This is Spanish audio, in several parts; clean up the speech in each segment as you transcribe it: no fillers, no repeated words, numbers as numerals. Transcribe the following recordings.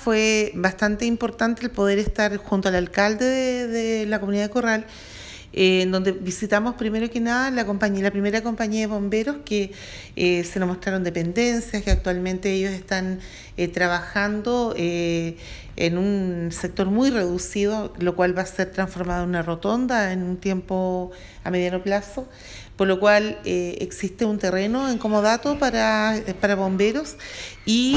fue bastante importante el poder estar junto al alcalde de la comunidad de Corral, en donde visitamos primero que nada la primera compañía de bomberos que se nos mostraron dependencias, que actualmente ellos están trabajando en un sector muy reducido, lo cual va a ser transformado en una rotonda en un tiempo a mediano plazo, por lo cual existe un terreno en comodato para bomberos y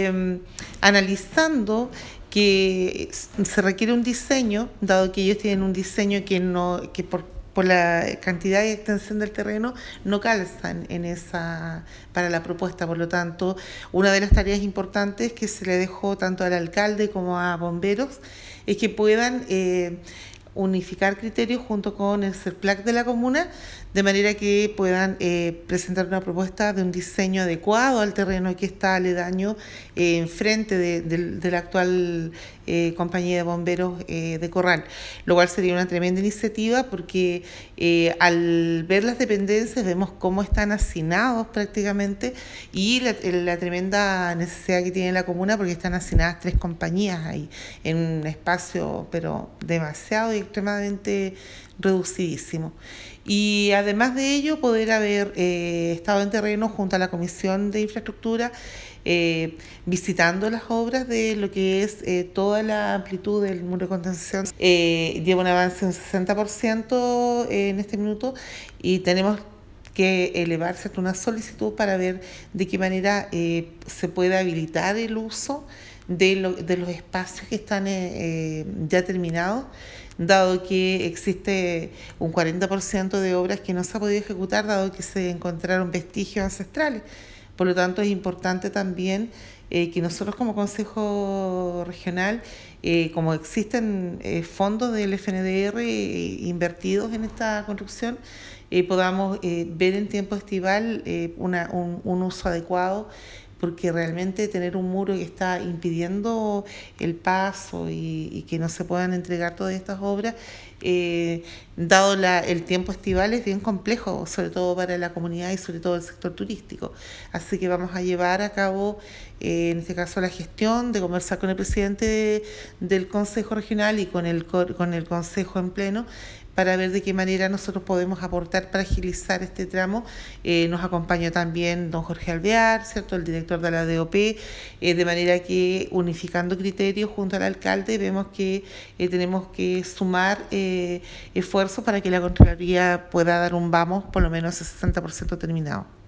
analizando que se requiere un diseño, dado que ellos tienen un diseño que por la cantidad y extensión del terreno no calzan para la propuesta. Por lo tanto, una de las tareas importantes que se le dejó tanto al alcalde como a bomberos es que puedan unificar criterios junto con el CERPLAC de la comuna, de manera que puedan presentar una propuesta de un diseño adecuado al terreno que está aledaño enfrente de la actual compañía de bomberos de Corral, lo cual sería una tremenda iniciativa porque al ver las dependencias vemos cómo están hacinados prácticamente y la tremenda necesidad que tiene la comuna porque están hacinadas 3 compañías ahí en un espacio pero demasiado y extremadamente reducidísimo. Y además de ello, poder haber estado en terreno junto a la Comisión de Infraestructura, visitando las obras de lo que es toda la amplitud del muro de contención. Lleva un avance de un 60% en este minuto y tenemos que elevarse hasta una solicitud para ver de qué manera se puede habilitar el uso de los espacios que están ya terminados, dado que existe un 40% de obras que no se ha podido ejecutar, dado que se encontraron vestigios ancestrales. Por lo tanto, es importante también que nosotros como Consejo Regional, como existen fondos del FNDR invertidos en esta construcción, podamos ver en tiempo estival un uso adecuado, porque realmente tener un muro que está impidiendo el paso y que no se puedan entregar todas estas obras, dado el tiempo estival, es bien complejo, sobre todo para la comunidad y sobre todo el sector turístico. Así que vamos a llevar a cabo, en este caso, la gestión de conversar con el presidente del Consejo Regional y con el Consejo en pleno, para ver de qué manera nosotros podemos aportar para agilizar este tramo. Nos acompañó también don Jorge Alvear, ¿cierto?, el director de la DOP, de manera que unificando criterios junto al alcalde vemos que tenemos que sumar esfuerzos para que la Contraloría pueda dar un vamos por lo menos a 60% terminado.